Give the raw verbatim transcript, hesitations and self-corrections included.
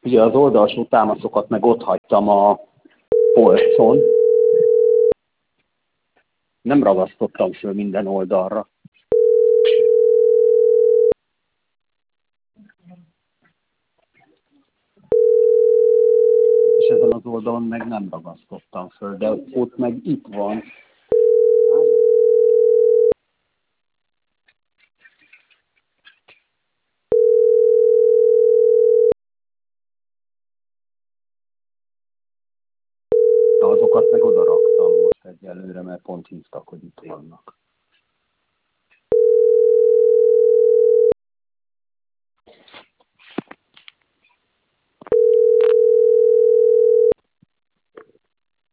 Ugye az oldalsó támaszokat meg ott hagytam a polcon. Nem ragasztottam föl minden oldalra. És ezen az oldalon meg nem ragasztottam föl, de ott meg itt van. De azokat meg oda raktam most egyelőre, mert pont hívtak, hogy itt vannak.